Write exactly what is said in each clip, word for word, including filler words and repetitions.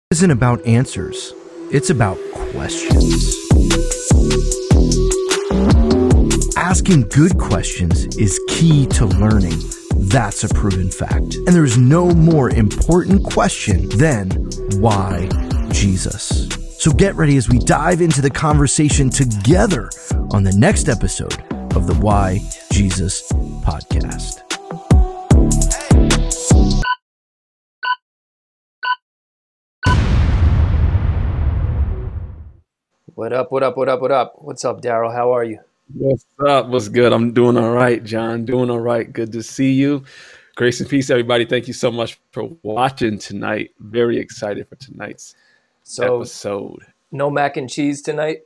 Isn't about answers. It's about questions. Asking good questions is key to learning. That's a proven fact. And there is no more important question than why Jesus? So get ready as we dive into the conversation together on the next episode of the Why Jesus podcast. What up, what up, what up, what up? What's up, Daryl? How are you? What's up? What's good? I'm doing all right, John. Doing all right. Good to see you. Grace and peace, everybody. Thank you so much for watching tonight. Very excited for tonight's So, episode. no mac and cheese tonight?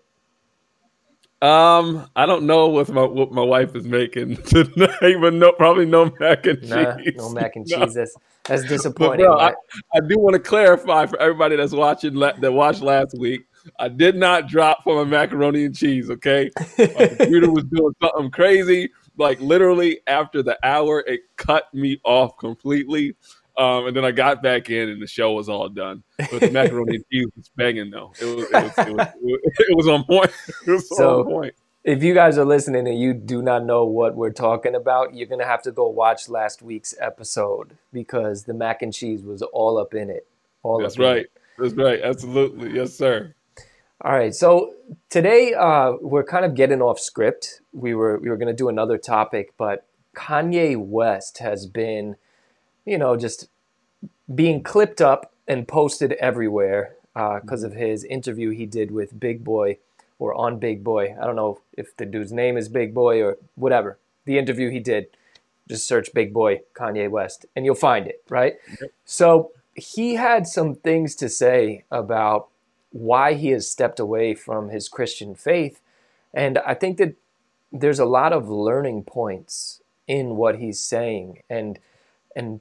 Um, I don't know what my what my wife is making tonight, but no, probably no mac and Nah, cheese. no mac and No. cheese. That's, that's But disappointing. bro, I, right? I do want to clarify for everybody that's watching la- that watched last week. I did not drop for my macaroni and cheese, okay? My computer was doing something crazy. Like literally after the hour, it cut me off completely. Um, and then I got back in and the show was all done. But the macaroni and cheese was banging though. It was it was, it was, it was, it was on point. It was So- on point. If you guys are listening and you do not know what we're talking about, you're going to have to go watch last week's episode because the mac and cheese was all up in it. All That's up in right. it. That's right. Absolutely. Yes, sir. All right, so today uh, we're kind of getting off script. We were we were going to do another topic, but Kanye West has been, you know, just being clipped up and posted everywhere because uh, of his interview he did with Big Boy or on Big Boy. I don't know if the dude's name is Big Boy or whatever. The interview he did, just search Big Boy Kanye West and you'll find it, right? Yep. So he had some things to say about why he has stepped away from his Christian faith. And I think that there's a lot of learning points in what he's saying. And and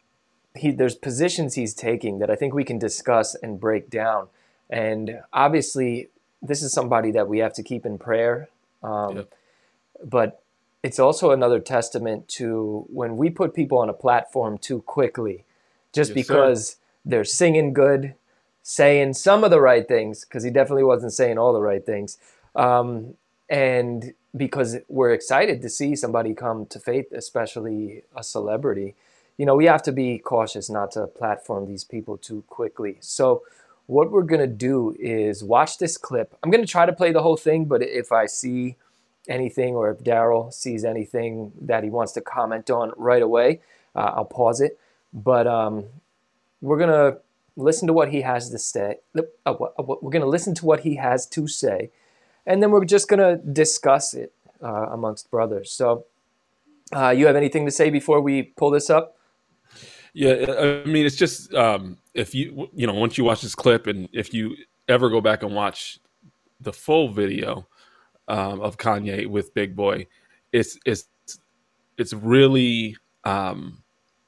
he there's positions he's taking that I think we can discuss and break down. And obviously, this is somebody that we have to keep in prayer. Um, Yep. But it's also another testament to when we put people on a platform too quickly, just Yes, sir. because they're singing good, saying some of the right things, because he definitely wasn't saying all the right things. Um, and because we're excited to see somebody come to faith, especially a celebrity, you know, we have to be cautious not to platform these people too quickly. So what we're going to do is watch this clip. I'm going to try to play the whole thing, but if I see anything or if Daryl sees anything that he wants to comment on right away, uh, I'll pause it. But um, we're going to listen to what he has to say. Uh, we're going to listen to what he has to say, and then we're just going to discuss it uh, amongst brothers. So, uh, you have anything to say before we pull this up? Yeah, I mean, it's just um, if you you know once you watch this clip, and if you ever go back and watch the full video um, of Kanye with Big Boy, it's it's it's really um,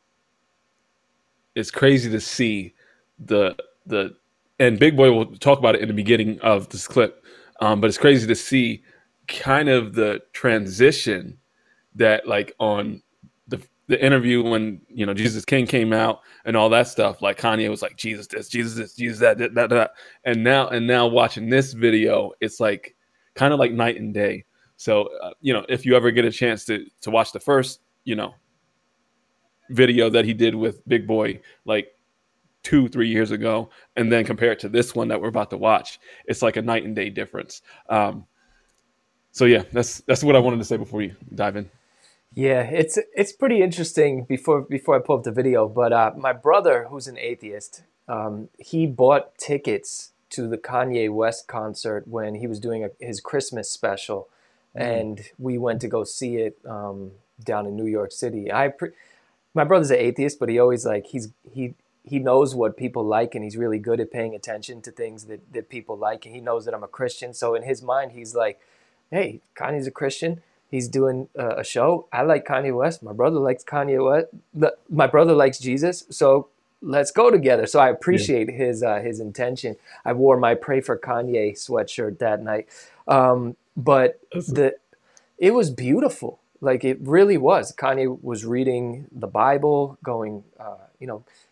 it's crazy to see the the and Big Boy will talk about it in the beginning of this clip, um, but it's crazy to see kind of the transition that like on the the interview when you know Jesus King came out and all that stuff, like Kanye was like Jesus this, Jesus this, Jesus that, that, that, that. and now and now watching this video, it's like kind of like night and day. So uh, you know, if you ever get a chance to to watch the first you know video that he did with Big Boy, like two, three years ago, and then compare it to this one that we're about to watch, it's like a night and day difference. Um, so yeah, that's that's what I wanted to say before you dive in. Yeah, it's it's pretty interesting before before I pull up the video. But uh, my brother, who's an atheist, um, he bought tickets to the Kanye West concert when he was doing a, his Christmas special, mm. and we went to go see it um, down in New York City. I pre- my brother's an atheist, but he always like he's he. He knows what people like, and he's really good at paying attention to things that, that people like. And he knows that I'm a Christian. So in his mind, he's like, hey, Kanye's a Christian. He's doing uh, a show. I like Kanye West. My brother likes Kanye West. My brother likes Jesus. So let's go together. So I appreciate yeah. his uh, his intention. I wore my Pray for Kanye sweatshirt that night. Um, but the it was beautiful. Like it really was. Kanye was reading the Bible, going, uh, you know,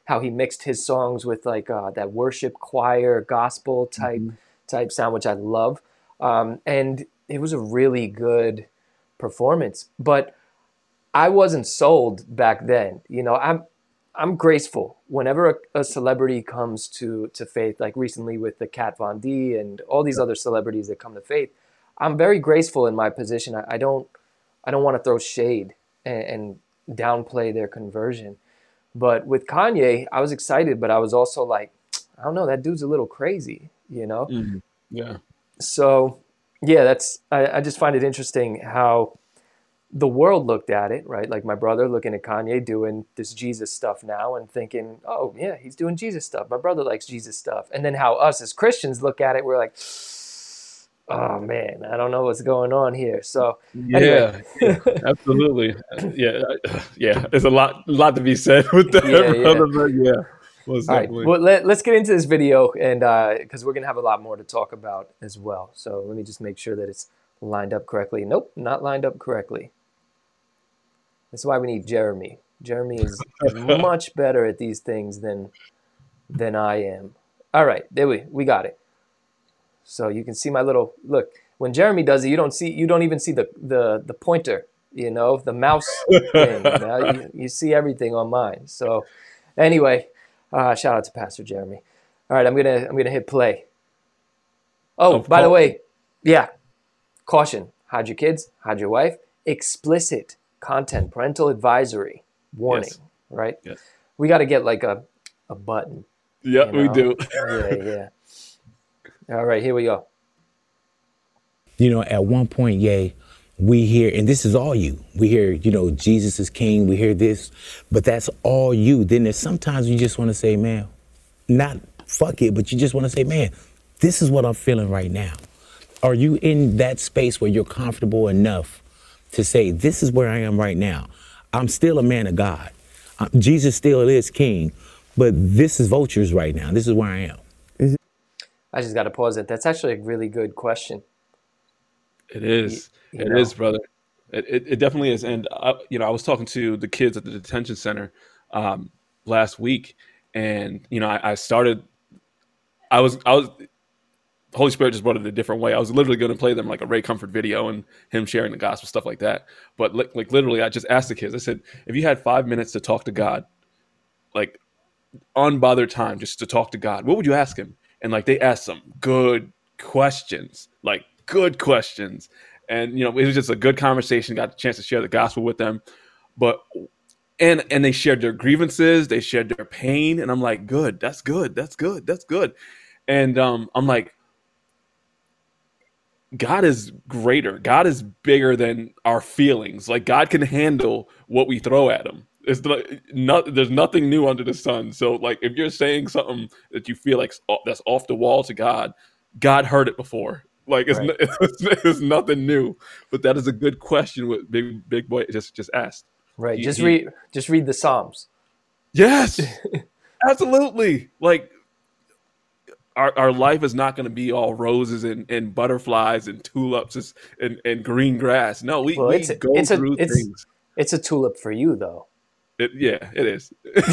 how he mixed his songs with like uh, that worship choir gospel type Mm-hmm. type sound, which I love. Um, and it was a really good performance, but I wasn't sold back then. You know, I'm I'm graceful whenever a, a celebrity comes to to faith, like recently with the Kat Von D and all these other celebrities that come to faith. I'm very graceful in my position. I, I don't I don't want to throw shade and, and downplay their conversion. But with Kanye, I was excited, but I was also like, I don't know, that dude's a little crazy, you know? Mm-hmm. Yeah. So yeah, that's I, I just find it interesting how the world looked at it, right? Like my brother looking at Kanye doing this Jesus stuff now and thinking, oh yeah, he's doing Jesus stuff. My brother likes Jesus stuff. And then how us as Christians look at it, we're like, oh man, I don't know what's going on here. So anyway. Yeah, yeah, absolutely. Yeah, yeah. There's a lot, lot to be said with that, Yeah, yeah. brother. But yeah, most All right, definitely. well, let, let's get into this video, and because we're going to have a lot more to talk about as well. So let me just make sure that it's lined up correctly. Nope, not lined up correctly. That's why we need Jeremy. Jeremy is much better at these things than than I am. All right, there we we got it. So you can see my little look. When Jeremy does it, you don't see you don't even see the the the pointer. You know, the mouse thing. Now you, you see everything on mine. So anyway, uh, shout out to Pastor Jeremy. All right, I'm gonna I'm gonna hit play. Oh, Oh, by the Paul. way, yeah, caution: hide your kids, hide your wife. Explicit content, parental advisory, warning. Yes. Right? Yes. We got to get like a a button. Yeah, you we know? do. Yeah, yeah. All right, here we go. You know, at one point, yay, we hear, and this is all you. We hear, you know, Jesus is king. We hear this, but that's all you. Then there's sometimes you just want to say, man, not fuck it, but you just want to say, man, this is what I'm feeling right now. Are you in that space where you're comfortable enough to say, this is where I am right now? I'm still a man of God. Uh, Jesus still is king, but this is vultures right now. This is where I am. I just got to pause it. That's actually a really good question. It is. You It know. is, brother. It, it, it definitely is. And, uh, you know, I was talking to the kids at the detention center um, last week, and, you know, I, I started, I was, I was, Holy Spirit just brought it a different way. I was literally going to play them like a Ray Comfort video and him sharing the gospel, stuff like that. But like, like literally, I just asked the kids, I said, if you had five minutes to talk to God, like unbothered time just to talk to God, what would you ask him? And like, they asked some good questions, like good questions. And, you know, it was just a good conversation, got a chance to share the gospel with them. But, and, and they shared their grievances, they shared their pain. And I'm like, good, that's good. That's good. That's good. And um, I'm like, God is greater. God is bigger than our feelings. Like God can handle what we throw at him. It's like not, there's nothing new under the sun. So like if you're saying something that you feel like that's off the wall to God, God heard it before. Like it's, Right. it's, it's nothing new. But that is a good question what Big Big Boy just just asked. Right. He- just he- read just read the Psalms. Yes, absolutely. Like our our life is not going to be all roses and, and butterflies and tulips and, and green grass. No, we, Well, we it's a- go it's a- through it's- things. It's a tulip for you though. It, yeah, it is.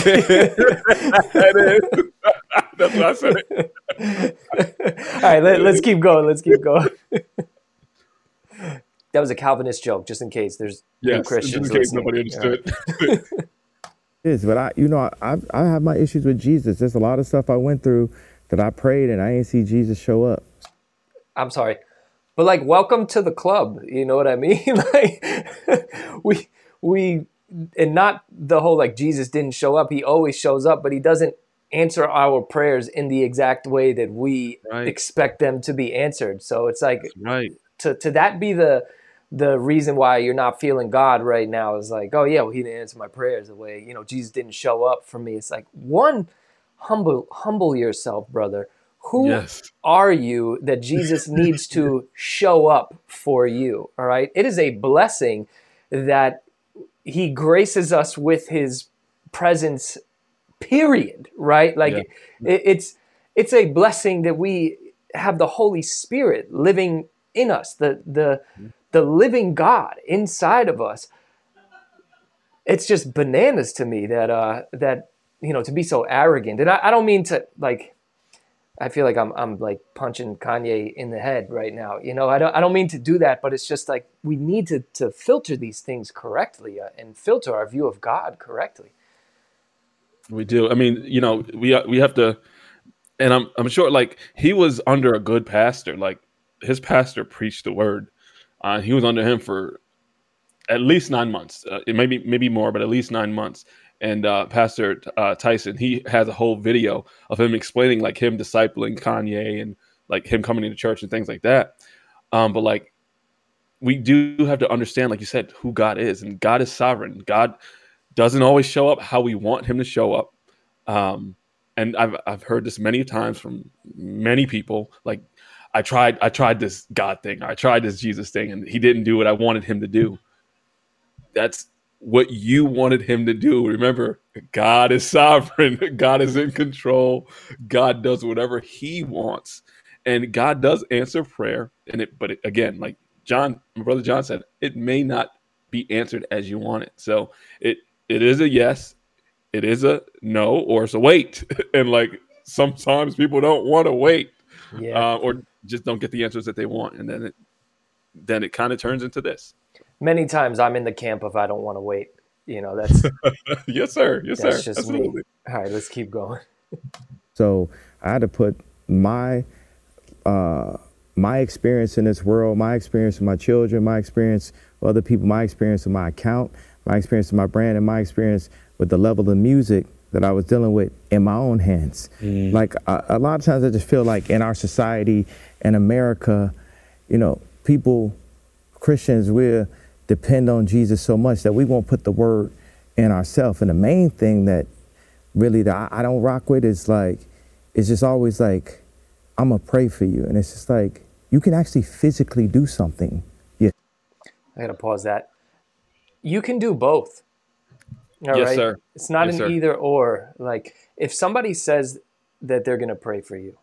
It is. That's what I said. All right, let, let's keep going. Let's keep going. That was a Calvinist joke, just in case there's new Yes, Christians just in case listening. nobody understood. is, but I, you know, I, I have my issues with Jesus. There's a lot of stuff I went through that I prayed and I didn't see Jesus show up. I'm sorry, but like, welcome to the club. You know what I mean? Like, we we and not the whole like Jesus didn't show up. He always shows up, but he doesn't answer our prayers in the exact way that we Right. expect them to be answered. So it's like Right. to to that be the the reason why you're not feeling God right now is like, oh yeah, well, he didn't answer my prayers the way, you know, Jesus didn't show up for me. It's like, one, humble humble yourself, brother. Who Yes. are you that Jesus needs to show up for you? All right. It is a blessing that he graces us with his presence, period. Right. Like Yeah. it, it's it's a blessing that we have the Holy Spirit living in us, the the the living God inside of us. It's just bananas to me that uh that you know, to be so arrogant. And I, I don't mean to like, I feel like I'm I'm like punching Kanye in the head right now. You know, I don't I don't mean to do that, but it's just like we need to to filter these things correctly uh, and filter our view of God correctly. We do. I mean, you know, we we have to, and I'm I'm sure like he was under a good pastor. Like his pastor preached the word. Uh, he was under him for at least nine months. Uh, it maybe maybe more, but at least nine months. And uh, Pastor uh, Tyson, he has a whole video of him explaining like him discipling Kanye and like him coming into church and things like that. Um, but like we do have to understand, like you said, who God is, and God is sovereign. God doesn't always show up how we want him to show up. Um, and I've I've heard this many times from many people. Like I tried I tried this God thing, I tried this Jesus thing, and he didn't do what I wanted him to do. That's what you wanted him to do. Remember, God is sovereign. God is in control. God does whatever he wants. And God does answer prayer. And it, but it, again, like John, my brother John said, it may not be answered as you want it. So it it is a yes, it is a no, or it's a wait. And like sometimes people don't want to wait, Yeah. uh, or just don't get the answers that they want. And then it then it kind of turns into this. Many times I'm in the camp of I don't want to wait. You know, that's Yes, sir. Yes, that's sir. just Absolutely. me. All right, let's keep going. So I had to put my uh, my experience in this world, my experience with my children, my experience with other people, my experience with my account, my experience with my brand, and my experience with the level of music that I was dealing with in my own hands. Mm. Like a, a lot of times I just feel like in our society, in America, you know, people, Christians, we're depend on Jesus so much that we won't put the word in ourselves. And the main thing that really that I, I don't rock with is like, it's just always like, I'm gonna pray for you. And it's just like, you can actually physically do something. Yeah. I gotta pause that. You can do both. All Yes, right? sir. It's not Yes, an sir. either or. Like if somebody says that they're gonna pray for you,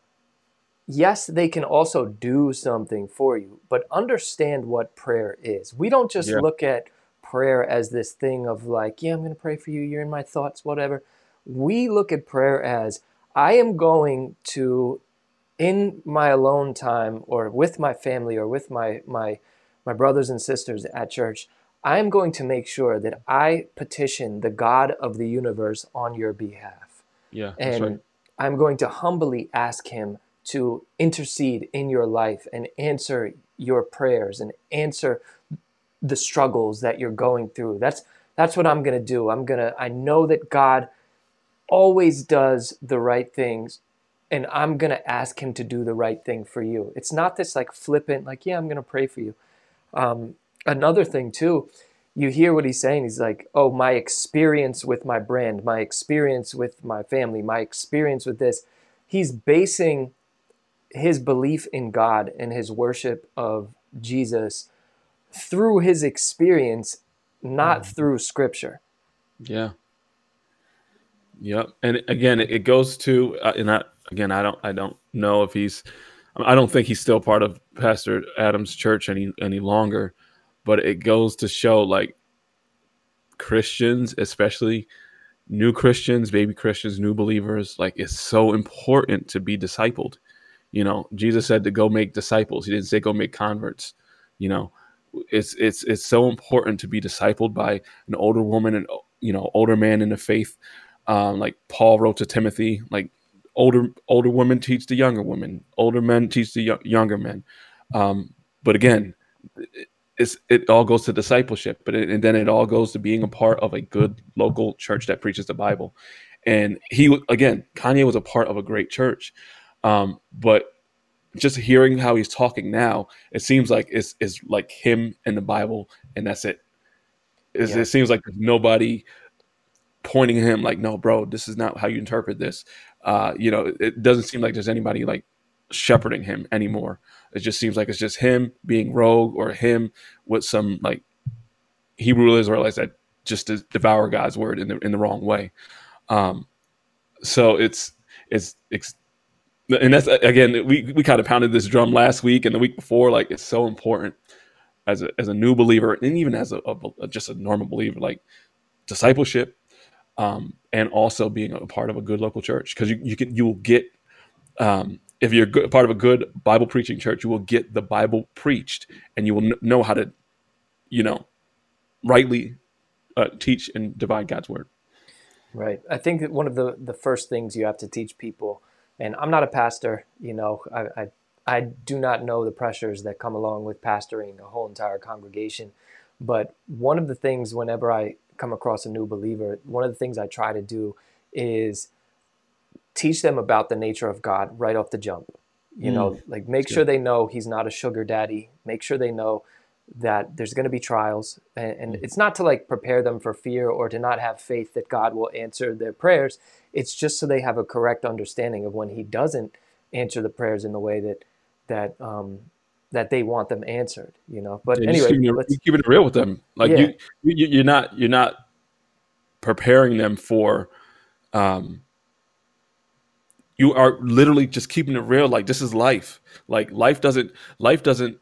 yes, they can also do something for you, but understand what prayer is. We don't just Yeah. look at prayer as this thing of like, yeah, I'm going to pray for you, you're in my thoughts, whatever. We look at prayer as I am going to, in my alone time or with my family or with my my my brothers and sisters at church, I am going to make sure that I petition the God of the universe on your behalf. Yeah, that's And right. I'm going to humbly ask him to intercede in your life and answer your prayers and answer the struggles that you're going through. That's that's what I'm going to do. I'm going to I know that God always does the right things, and I'm going to ask him to do the right thing for you. It's not this like flippant like, yeah, I'm going to pray for you. Um, another thing too, you hear what he's saying. He's like, oh, my experience with my brand, my experience with my family, my experience with this. He's basing his belief in God and his worship of Jesus through his experience, not mm. through scripture. Yeah. Yep. And again, it, it goes to, uh, and I, again, I don't, I don't know if he's, I don't think he's still part of Pastor Adams' church any, any longer, but it goes to show like Christians, especially new Christians, baby Christians, new believers, like it's so important to be discipled. You know, Jesus said to go make disciples. He didn't say go make converts. You know, it's it's it's so important to be discipled by an older woman and, you know, older man in the faith. Um, like Paul wrote to Timothy, like older older women teach the younger women, older men teach the y- younger men. Um, but again, it, it's it all goes to discipleship, but it, and then it all goes to being a part of a good local church that preaches the Bible. And he again, Kanye was a part of a great church. Um, but just hearing how he's talking now, it seems like it's, it's like him and the Bible, and that's it. It's, Yeah. It seems like there's nobody pointing at him like, no, bro, this is not how you interpret this. Uh, you know, it doesn't seem like there's anybody like shepherding him anymore. It just seems like it's just him being rogue, or him with some like Hebrew Israelites that just to devour God's word in the in the wrong way. Um, so it's it's. it's And that's, again, we, we kind of pounded this drum last week and the week before. Like, it's so important as a as a new believer, and even as a, a just a normal believer, like discipleship, um, and also being a part of a good local church, because you, you can you will get um, if you're good, part of a good Bible preaching church, you will get the Bible preached, and you will kn- know how to, you know, rightly uh, teach and divide God's word. Right. I think that one of the, the first things you have to teach people, and I'm not a pastor, you know, I, I I do not know the pressures that come along with pastoring a whole entire congregation. But one of the things, whenever I come across a new believer, one of the things I try to do is teach them about the nature of God right off the jump. You Mm. know, like make That's sure good. they know he's not a sugar daddy. Make sure they know that there's going to be trials. And, and it's not to like prepare them for fear or to not have faith that God will answer their prayers. It's just so they have a correct understanding of when he doesn't answer the prayers in the way that that um, that they want them answered, you know. But And just anyway, keeping it, let's keeping it real with them. Like yeah, you, you, you're not, you're not preparing them for. Um, you are literally just keeping it real. Like this is life. Like life doesn't, life doesn't.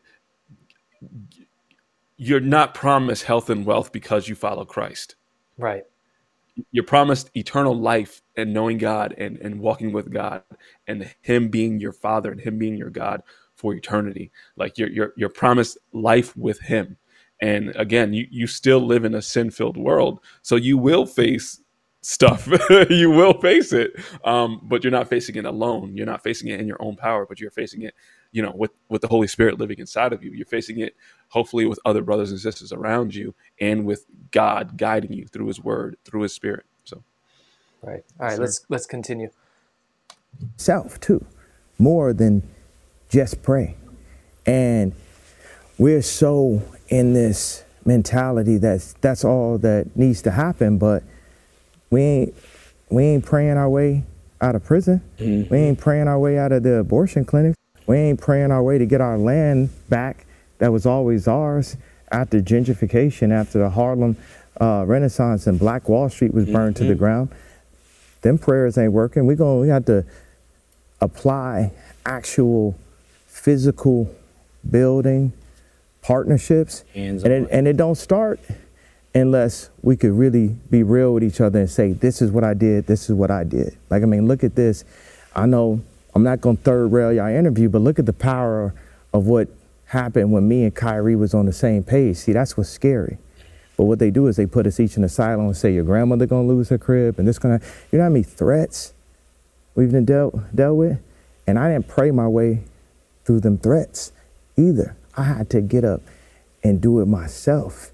You're not promised health and wealth because you follow Christ. right, You're promised eternal life and knowing God and, and walking with God and him being your father and him being your God for eternity. Like you're, you're, you're promised life with him. And again, you, you still live in a sin-filled world. So you will face stuff. You will face it. Um, but you're not facing it alone. You're not facing it in your own power, but you're facing it, you know, with, with the Holy Spirit living inside of you. You're facing it hopefully with other brothers and sisters around you and with God guiding you through his word, through his spirit. So, right. All right, sir. let's let's continue. Self too, more than just pray. And we're so in this mentality that's that's all that needs to happen, but we ain't we ain't praying our way out of prison. Mm-hmm. We ain't praying our way out of the abortion clinics. We ain't praying our way to get our land back that was always ours after gentrification, after the Harlem uh, Renaissance and Black Wall Street was burned Mm-hmm. to the ground. Them prayers ain't working. We going we have to apply actual physical building partnerships, Hands and on. it, and it don't start unless we could really be real with each other and say, this is what I did, this is what I did. Like, I mean, look at this. I know I'm not gonna third rail y'all interview, but look at the power of what happened when me and Kyrie was on the same page. See, that's what's scary. But what they do is they put us each in a silo and say, your grandmother gonna lose her crib, and this gonna, you know how many threats we've been dealt, dealt with? And I didn't pray my way through them threats either. I had to get up and do it myself.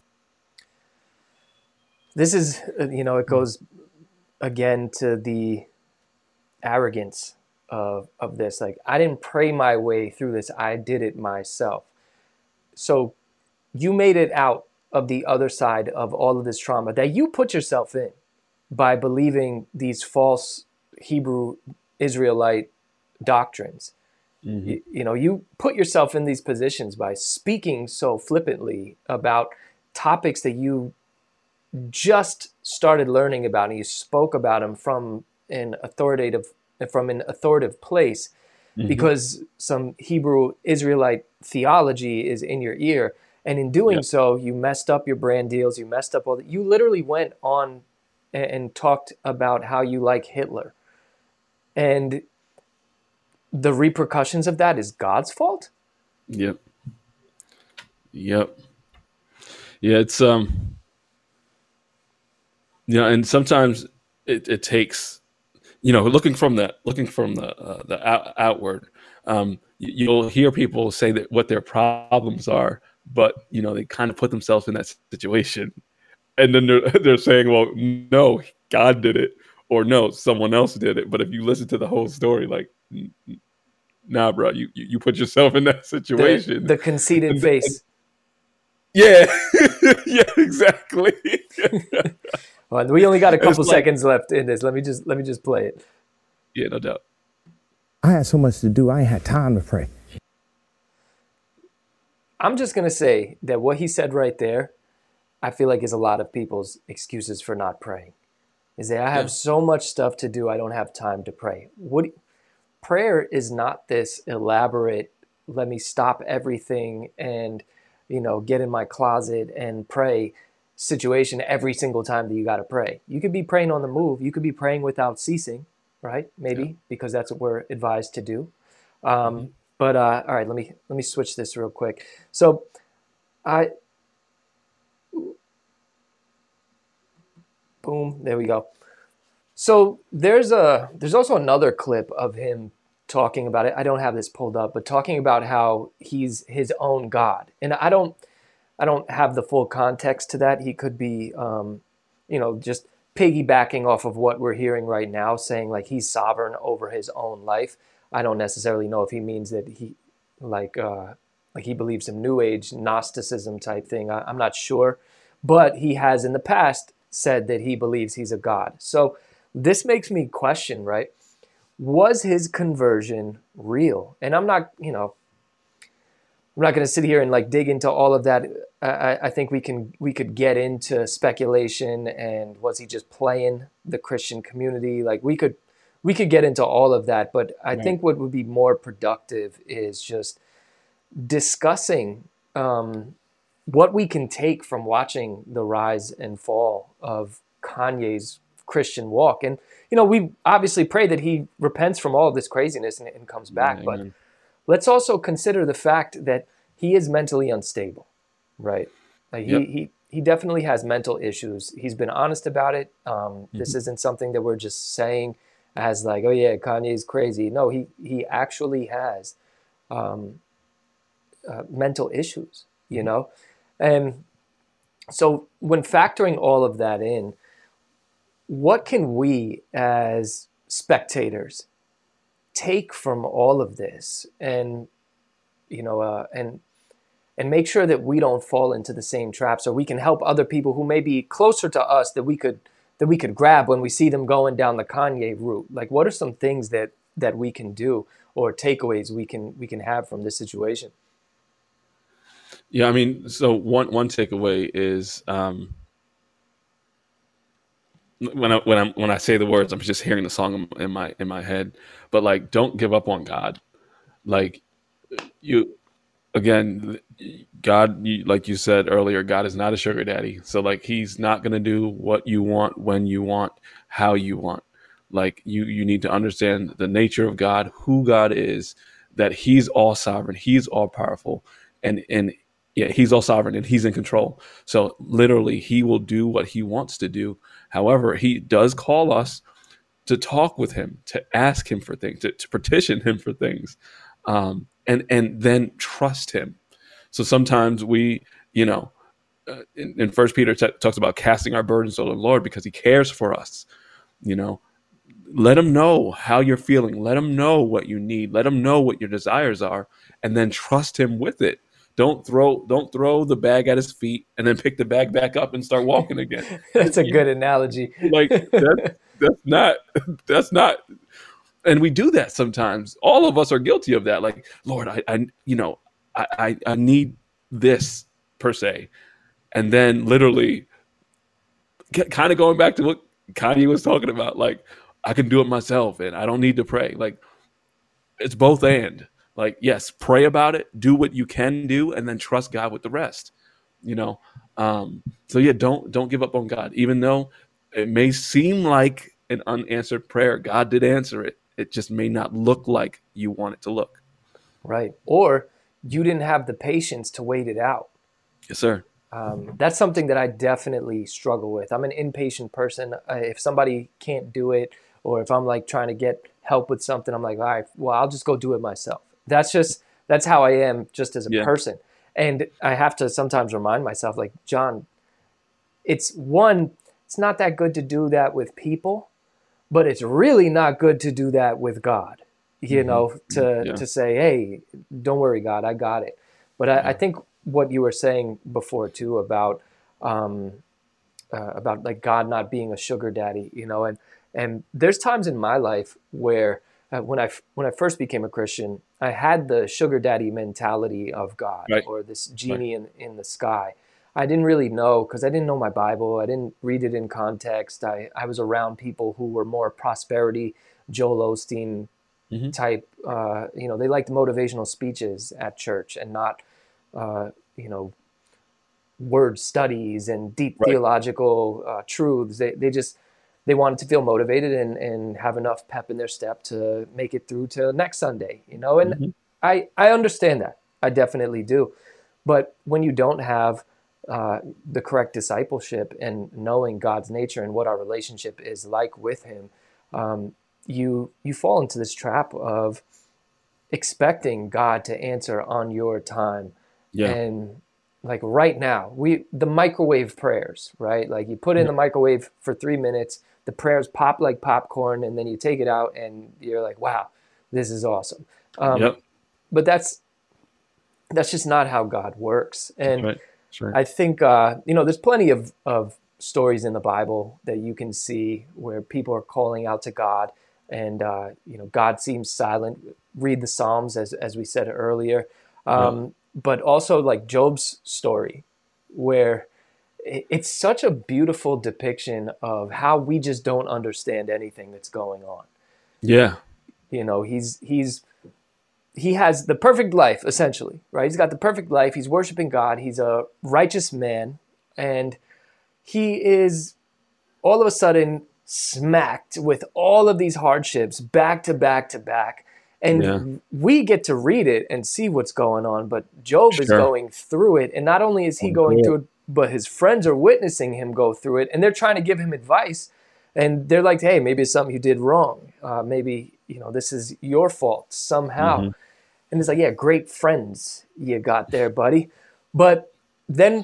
This is, uh, you know, it goes again to the arrogance of of this. Like, I didn't pray my way through this. I did it myself. So you made it out of the other side of all of this trauma that you put yourself in by believing these false Hebrew Israelite doctrines. Mm-hmm. You, you know, you put yourself in these positions by speaking so flippantly about topics that you just started learning about, and you spoke about them from an authoritative from an authoritative place Mm-hmm. because some Hebrew Israelite theology is in your ear. And in doing Yeah. so, you messed up your brand deals. You messed up all that. You literally went on and, and talked about how you like Hitler. And the repercussions of that is God's fault? Yep. Yep. Yeah, it's um you know, and sometimes it, it takes, you know, looking from the looking from the uh, the out, outward, um, you, you'll hear people say that what their problems are, but you know they kind of put themselves in that situation, and then they're they're saying, well, no, God did it, or no, someone else did it. But if you listen to the whole story, like, nah, bro, you you, you put yourself in that The, situation. the conceited And- face. Yeah, yeah, exactly. Well, we only got a It's couple like- seconds left in this. Let me just let me just play it. Yeah, no doubt. I had so much to do, I ain't had time to pray. I'm just gonna say that what he said right there, I feel like is a lot of people's excuses for not praying. Is that I have Yeah. so much stuff to do, I don't have time to pray. What prayer is not this elaborate, let me stop everything and, you know, get in my closet and pray. situation every single time that you got to pray. You could be praying on the move. You could be praying without ceasing, right? Maybe yeah. because that's what we're advised to do. Um, mm-hmm. But uh, all right, let me let me switch this real quick. So I, boom, there we go. So there's a there's also another clip of him talking about it. I don't have this pulled up, but talking about how he's his own God, and I don't. I don't have the full context to that. He could be, um, you know, just piggybacking off of what we're hearing right now, saying like he's sovereign over his own life. I don't necessarily know if he means that he, like, uh, like he believes in New Age Gnosticism type thing. I, I'm not sure, but he has in the past said that he believes he's a God. So this makes me question, right? Was his conversion real? And I'm not, you know, I'm not going to sit here and like dig into all of that. I, I think we can we could get into speculation and was he just playing the Christian community? Like we could we could get into all of that, but I right. think what would be more productive is just discussing um, what we can take from watching the rise and fall of Kanye's Christian walk. And you know, we obviously pray that he repents from all of this craziness and, and comes back, yeah, but let's also consider the fact that he is mentally unstable, right? Like he, yep. he he definitely has mental issues. He's been honest about it. Um, mm-hmm. This isn't something that we're just saying as like, oh yeah, Kanye's crazy. No, he he actually has um, uh, mental issues, you mm-hmm. know? And so when factoring all of that in, what can we as spectators take from all of this and, you know, uh, and and make sure that we don't fall into the same traps, or we can help other people who may be closer to us that we could that we could grab when we see them going down the Kanye route? Like, what are some things that that we can do or takeaways we can we can have from this situation? Yeah, I mean, so one one takeaway is um, when I when I when I say the words, I'm just hearing the song in my in my head. But like, don't give up on God. Like you, again, God, you, like you said earlier, God is not a sugar daddy. So like, he's not going to do what you want, when you want, how you want. Like you, you need to understand the nature of God, who God is, that he's all sovereign. He's all powerful. And, and yeah, he's all sovereign and he's in control. So literally he will do what he wants to do. However, he does call us to talk with him, to ask him for things, to, to petition him for things. Um, and, and then trust him. So sometimes we, you know, uh, in, in First Peter t- talks about casting our burdens on the Lord because he cares for us. You know, let him know how you're feeling. Let him know what you need. Let him know what your desires are, and then trust him with it. Don't throw, don't throw the bag at his feet and then pick the bag back up and start walking again. That's a good analogy. Like that, that's not, that's not. And we do that sometimes. All of us are guilty of that. Like, Lord, I, I you know, I, I, I need this per se. And then literally get, kind of going back to what Kanye was talking about, like, I can do it myself and I don't need to pray. Like, it's both and. Like, yes, pray about it, do what you can do, and then trust God with the rest. You know? Um, so yeah, don't don't give up on God. Even though it may seem like an unanswered prayer, God did answer it. It just may not look like you want it to look. Right. Or you didn't have the patience to wait it out. Yes, sir. Um, that's something that I definitely struggle with. I'm an impatient person. Uh, if somebody can't do it, or if I'm like trying to get help with something, I'm like, all right, well, I'll just go do it myself. That's just, that's how I am just as a yeah. person. And I have to sometimes remind myself, like, John, it's one, it's not that good to do that with people, but it's really not good to do that with God, you mm-hmm. know, to, yeah. to say, hey, don't worry, God, I got it. But I, yeah. I think what you were saying before too about, um, uh, about like God not being a sugar daddy, you know, and, and there's times in my life where uh, when I, when I first became a Christian, I had the sugar daddy mentality of God right. or this genie right. in, in the sky. I didn't really know because I didn't know my Bible. I didn't read it in context. I, I was around people who were more prosperity, Joel Osteen mm-hmm. type. Uh, you know, they liked motivational speeches at church and not, uh, you know, word studies and deep Right. theological uh, truths. They they just they wanted to feel motivated and and have enough pep in their step to make it through to next Sunday, you know. And Mhm. I I understand that. I definitely do. But when you don't have uh, the correct discipleship and knowing God's nature and what our relationship is like with Him, um, you you fall into this trap of expecting God to answer on your time. Yeah. And like right now, we the microwave prayers, right? Like you put it in the microwave for three minutes, the prayers pop like popcorn, and then you take it out and you're like, wow, this is awesome. Um, Yep. but that's that's just not how God works. And Right. That's right. I think uh, you know, there's plenty of of stories in the Bible that you can see where people are calling out to God, and uh, you know, God seems silent. Read the Psalms, as as we said earlier, um, but also like Job's story, where it- it's such a beautiful depiction of how we just don't understand anything that's going on. Yeah. You know, he's he's he has the perfect life, essentially, right? He's got the perfect life. He's worshiping God. He's a righteous man. And he is all of a sudden smacked with all of these hardships back to back to back. And Yeah. we get to read it and see what's going on. But Job is Sure. going through it. And not only is he going through it, but his friends are witnessing him go through it. And they're trying to give him advice. And they're like, hey, maybe it's something you did wrong. Uh, maybe, you know, this is your fault somehow. Mhm. And it's like, yeah, great friends you got there, buddy. But then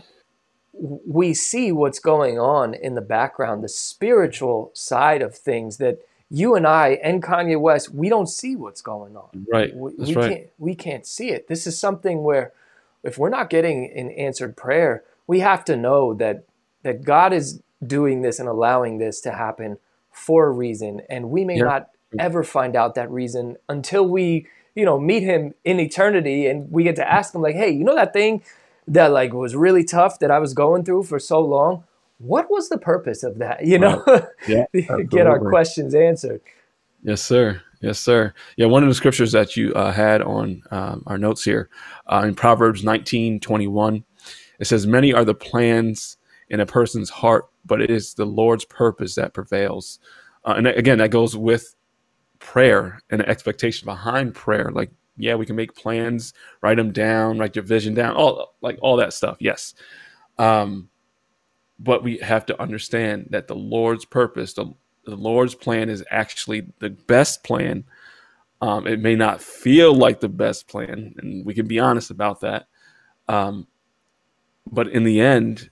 we see what's going on in the background, the spiritual side of things that you and I and Kanye West, we don't see what's going on. Right. We, That's we right. can't we can't see it. This is something where if we're not getting an answered prayer, we have to know that that God is doing this and allowing this to happen for a reason, and we may Yeah. not ever find out that reason until we, you know, meet him in eternity and we get to ask him like, hey, you know that thing that like was really tough that I was going through for so long? What was the purpose of that? You know, Yeah, get our absolutely. questions answered. Yes, sir. Yes, sir. Yeah, one of the scriptures that you uh, had on um, our notes here uh, in Proverbs nineteen twenty-one, it says, many are the plans in a person's heart, but it is the Lord's purpose that prevails. Uh, and that- again, that goes with prayer and the expectation behind prayer. Like, yeah, we can make plans, write them down, write your vision down, all like all that stuff. Yes. Um, but we have to understand that the Lord's purpose, the, the Lord's plan is actually the best plan. Um, it may not feel like the best plan, and we can be honest about that. Um, but in the end,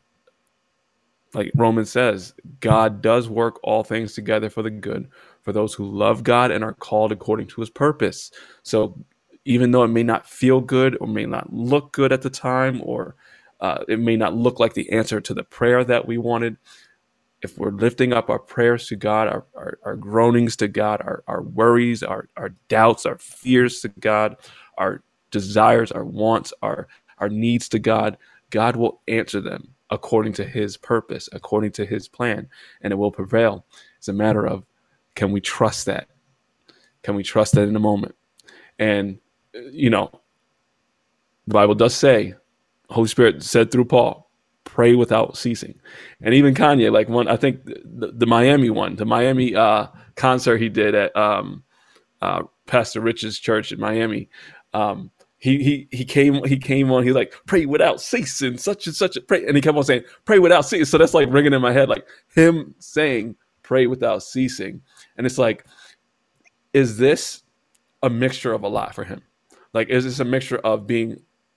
like Romans says, God does work all things together for the good for those who love God and are called according to his purpose. So even though it may not feel good or may not look good at the time, or uh, it may not look like the answer to the prayer that we wanted, if we're lifting up our prayers to God, our, our, our groanings to God, our, our worries, our, our doubts, our fears to God, our desires, our wants, our, our needs to God, God will answer them according to his purpose, according to his plan, and it will prevail. It's a matter of, can we trust that? Can we trust that in the moment? And, you know, the Bible does say, Holy Spirit said through Paul, pray without ceasing. And even Kanye, like one, I think the, the Miami one, the Miami uh, concert he did at um, uh, Pastor Rich's church in Miami, um, He he he came he came on. He like, pray without ceasing, such and such a pray, and he kept on saying pray without ceasing. So that's like ringing in my head, like him saying pray without ceasing. And it's like, is this a mixture of a lot for him? Like, is this a mixture of being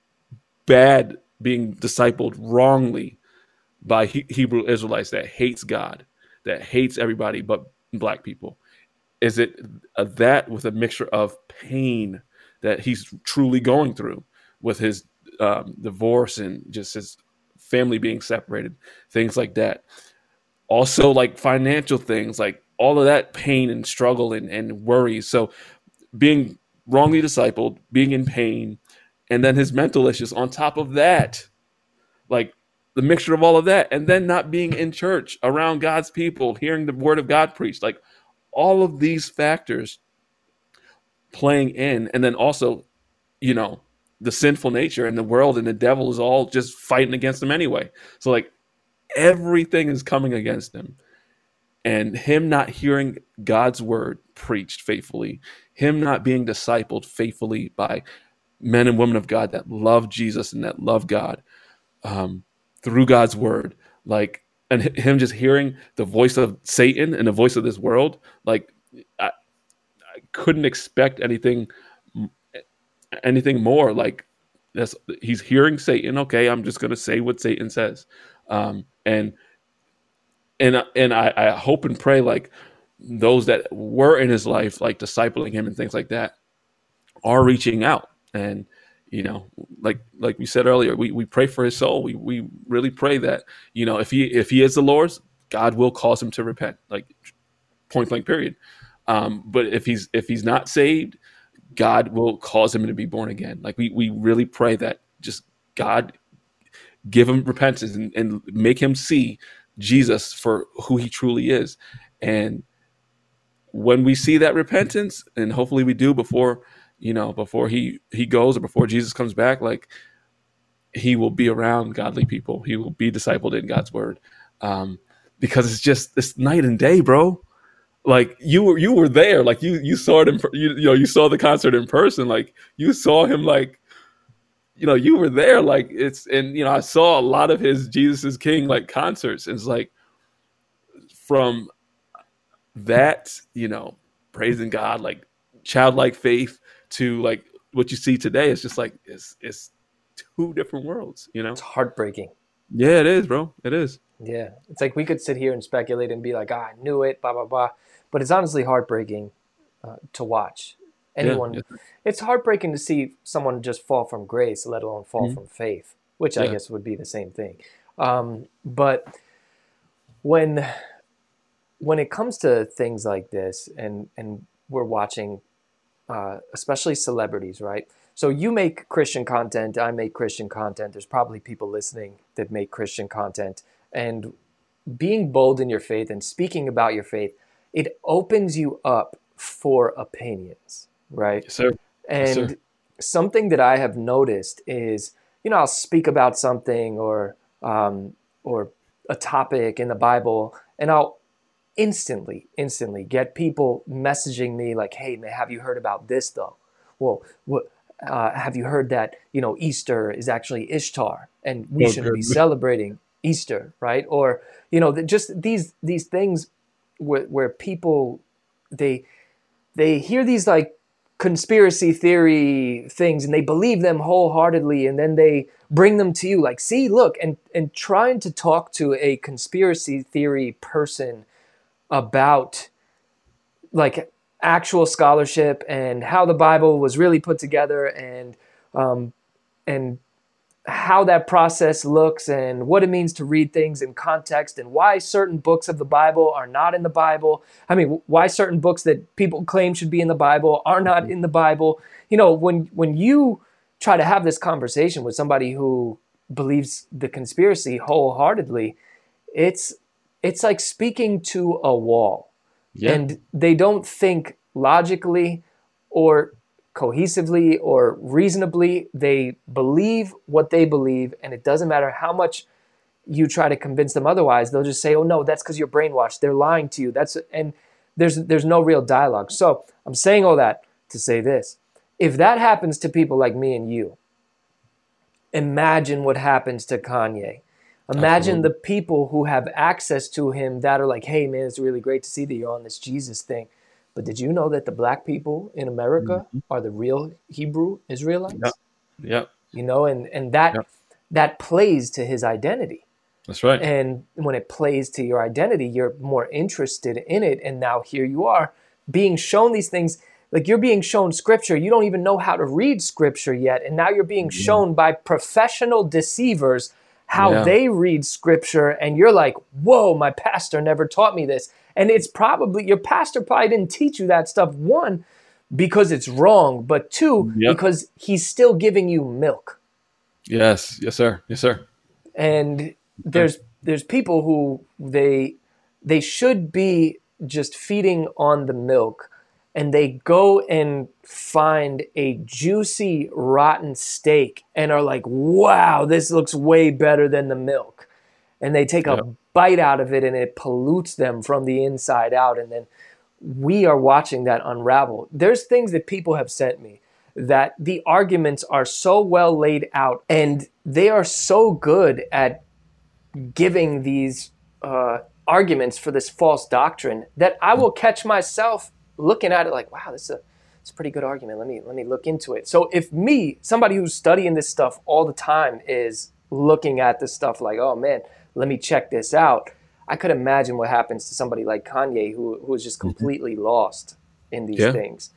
bad, being discipled wrongly by he- Hebrew Israelites that hates God, that hates everybody but black people? Is it a, that with a mixture of pain that he's truly going through with his um, divorce and just his family being separated, things like that? Also, like financial things, like all of that pain and struggle and, and worry. So being wrongly discipled, being in pain, and then his mental issues on top of that, like the mixture of all of that, and then not being in church around God's people, hearing the word of God preached, like all of these factors playing in. And then also, you know, the sinful nature and the world and the devil is all just fighting against him anyway. So like everything is coming against him. And him not hearing God's word preached faithfully, him not being discipled faithfully by men and women of God that love Jesus and that love God um, through God's word, like, and him just hearing the voice of Satan and the voice of this world, like, I, I couldn't expect anything, anything more. Like, that's, he's hearing Satan. Okay, I'm just gonna say what Satan says, um, and. And and I, I hope and pray like those that were in his life, like discipling him and things like that, are reaching out. And, you know, like like we said earlier, we, we pray for his soul. We we really pray that, you know, if he if he is the Lord's, God will cause him to repent, like point blank period. Um, but if he's if he's not saved, God will cause him to be born again. Like we we really pray that just God give him repentance and, and make him see Jesus for who he truly is. And when we see that repentance, and hopefully we do before, you know, before he, he goes or before Jesus comes back, like he will be around godly people. He will be discipled in God's word. Um, because it's just, it's night and day, bro. Like you were, you were there, like you, you saw it in, you, you know, you saw the concert in person. Like you saw him, like, you know, you were there, like it's, and, you know, I saw a lot of his Jesus is King, like concerts. And it's like from that, you know, praising God, like childlike faith to like what you see today. It's just like, it's, it's two different worlds, you know? It's heartbreaking. Yeah, it is, bro. It is. Yeah. It's like we could sit here and speculate and be like, ah, I knew it, blah, blah, blah. But it's honestly heartbreaking uh, to watch. Anyone, yeah, yeah. It's heartbreaking to see someone just fall from grace, let alone fall mm-hmm. from faith, which yeah. I guess would be the same thing. Um, but when when it comes to things like this, and and we're watching, uh, especially celebrities, right? So you make Christian content, I make Christian content. There's probably people listening that make Christian content, and being bold in your faith and speaking about your faith, it opens you up for opinions. Right. Yes, sir. And yes, sir. Something that I have noticed is, you know, I'll speak about something or um, or a topic in the Bible, and I'll instantly, instantly get people messaging me like, hey, man, have you heard about this, though? Well, what, uh, have you heard that, you know, Easter is actually Ishtar and we oh, shouldn't be celebrating Easter, right? Or, you know, just these these things where, where people, they they hear these like conspiracy theory things and they believe them wholeheartedly, and then they bring them to you like, see, look, and and trying to talk to a conspiracy theory person about like actual scholarship and how the Bible was really put together, and um, and how that process looks and what it means to read things in context, and why certain books of the Bible are not in the Bible. I mean, why certain books that people claim should be in the Bible are not in the Bible. You know, when when you try to have this conversation with somebody who believes the conspiracy wholeheartedly, it's it's like speaking to a wall. Yeah. And they don't think logically or cohesively or reasonably. They believe what they believe, and it doesn't matter how much you try to convince them otherwise. They'll just say, oh no, that's because you're brainwashed. They're lying to you. That's and there's there's no real dialogue. So I'm saying all that to say this. If that happens to people like me and you, imagine what happens to Kanye. Imagine Absolutely. The people who have access to him that are like, hey man, it's really great to see that you're on this Jesus thing. But did you know that the black people in America mm-hmm. are the real Hebrew Israelites? Yeah. Yeah. You know, and, and that yeah. that plays to his identity. That's right. And when it plays to your identity, you're more interested in it. And now here you are being shown these things. Like you're being shown scripture. You don't even know how to read scripture yet. And now you're being yeah. shown by professional deceivers how yeah. they read scripture. And you're like, whoa, my pastor never taught me this. And it's probably, your pastor probably didn't teach you that stuff. One, because it's wrong. But two, yep. because he's still giving you milk. Yes. Yes, sir. Yes, sir. And there's there's people who they they should be just feeding on the milk and they go and find a juicy, rotten steak and are like, wow, this looks way better than the milk. And they take a Yeah. bite out of it and it pollutes them from the inside out. And then we are watching that unravel. There's things that people have sent me that the arguments are so well laid out and they are so good at giving these uh, arguments for this false doctrine that I will catch myself looking at it like, wow, this is a, it's a pretty good argument. Let me let me look into it. So if me, somebody who's studying this stuff all the time, is looking at this stuff like, oh man, let me check this out, I could imagine what happens to somebody like Kanye who who is just completely mm-hmm. lost in these yeah. things.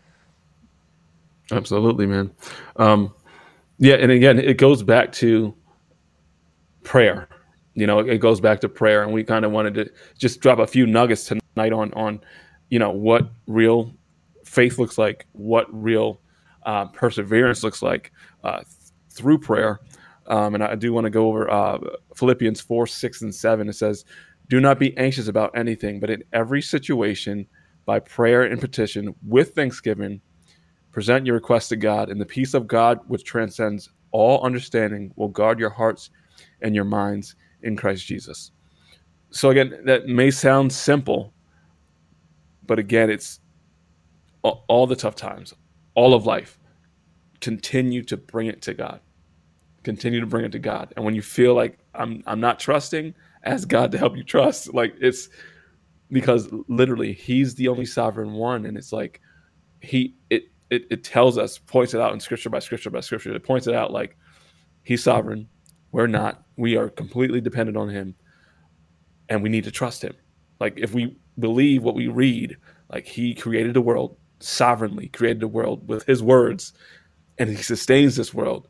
Absolutely, man. Um, yeah, and again, it goes back to prayer. You know, it goes back to prayer, and we kind of wanted to just drop a few nuggets tonight on on. you know, what real faith looks like, what real uh, perseverance looks like uh, th- through prayer. Um, and I do want to go over uh, Philippians four, six, and seven. It says, do not be anxious about anything, but in every situation, by prayer and petition, with thanksgiving, present your requests to God, and the peace of God, which transcends all understanding, will guard your hearts and your minds in Christ Jesus. So again, that may sound simple, but again, it's all, all the tough times, all of life. Continue to bring it to God. Continue to bring it to God. And when you feel like I'm I'm not trusting, ask God to help you trust. Like it's because literally He's the only sovereign one. And it's like He it it, it tells us, points it out in scripture by scripture by scripture. It points it out like He's sovereign. We're not. We are completely dependent on Him. And we need to trust Him. Like if we believe what we read, like He created the world, sovereignly created the world with His words, and He sustains this world.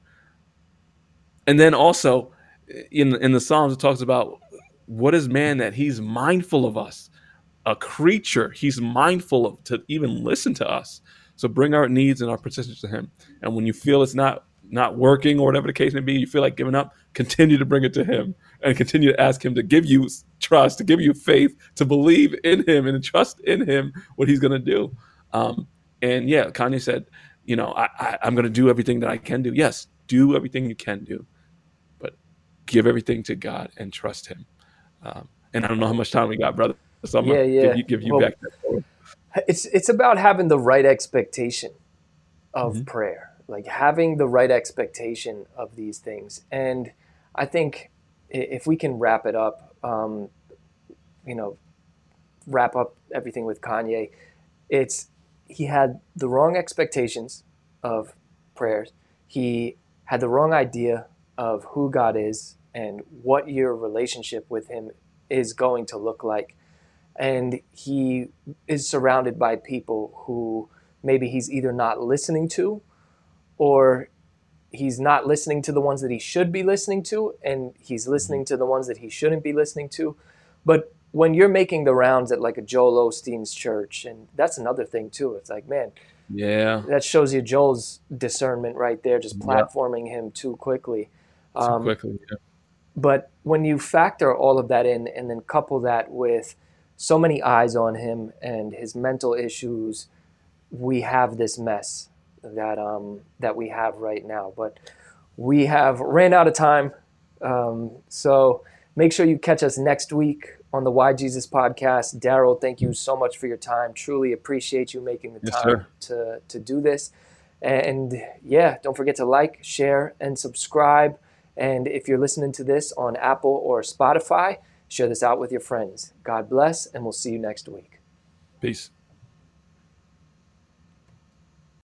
And then also in, in the Psalms, it talks about what is man that He's mindful of us, a creature He's mindful of to even listen to us. So bring our needs and our petitions to Him. And when you feel it's not not working or whatever the case may be, you feel like giving up, continue to bring it to Him and continue to ask Him to give you trust, to give you faith, to believe in Him and to trust in Him what He's going to do. Um, and yeah, Kanye said, you know, I, I, I'm going to do everything that I can do. Yes, do everything you can do, but give everything to God and trust Him. Um, and I don't know how much time we got, brother. So I'm yeah, going to yeah. give you, give you well, back. It's, it's about having the right expectation of Mm-hmm. prayer. Like having the right expectation of these things. And I think if we can wrap it up, um, you know, wrap up everything with Kanye, it's, he had the wrong expectations of prayers. He had the wrong idea of who God is and what your relationship with Him is going to look like. And he is surrounded by people who maybe he's either not listening to, or he's not listening to the ones that he should be listening to, and he's listening to the ones that he shouldn't be listening to. But when you're making the rounds at like a Joel Osteen's church, and that's another thing too, it's like, man, yeah, that shows you Joel's discernment right there, just platforming yeah. him too quickly. Too um, quickly, yeah. But when you factor all of that in and then couple that with so many eyes on him and his mental issues, we have this mess that um that we have right now. But we have ran out of time, um so make sure you catch us next week on the Why Jesus podcast. Daryl, thank you so much for your time. Truly appreciate you making the yes, time sir. to to do this. And yeah, don't forget to like, share, and subscribe. And if you're listening to this on Apple or Spotify, share this out with your friends. God bless, and we'll see you next week. Peace.